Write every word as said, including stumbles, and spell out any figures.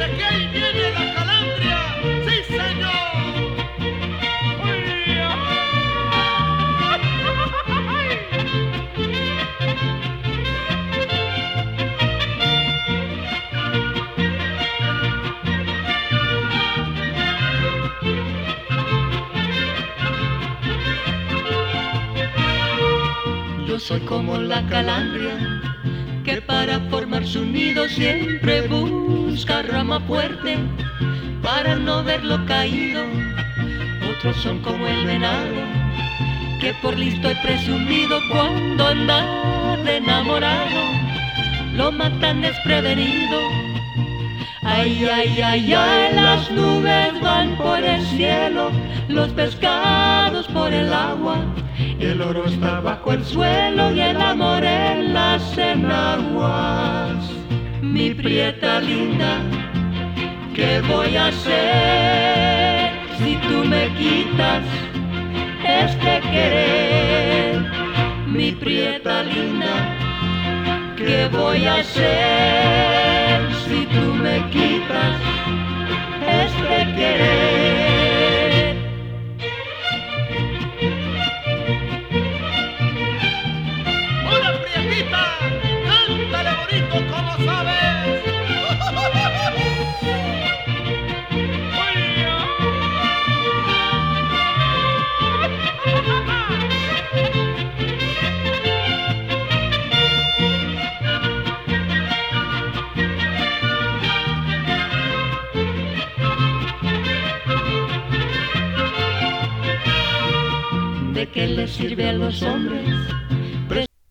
dice que ahí viene la calandria. ¡Sí, señor! Yo soy como la calandria, que para formar su nido siempre busca rama fuerte para no verlo caído. Otros son como el venado, que por listo y presumido cuando anda de enamorado lo matan desprevenido. Ay, ay, ay, ay, las nubes van por el cielo, los pescados por el agua, el oro está bajo el suelo y el amor en las enaguas. Mi prieta linda, ¿qué voy a hacer si tú me quitas este querer? Mi prieta linda, ¿qué voy a hacer si tú me quitas este querer? ¡Hola, prietita! ¡Cántale bonito como sabes! ¿De qué les sirve a los hombres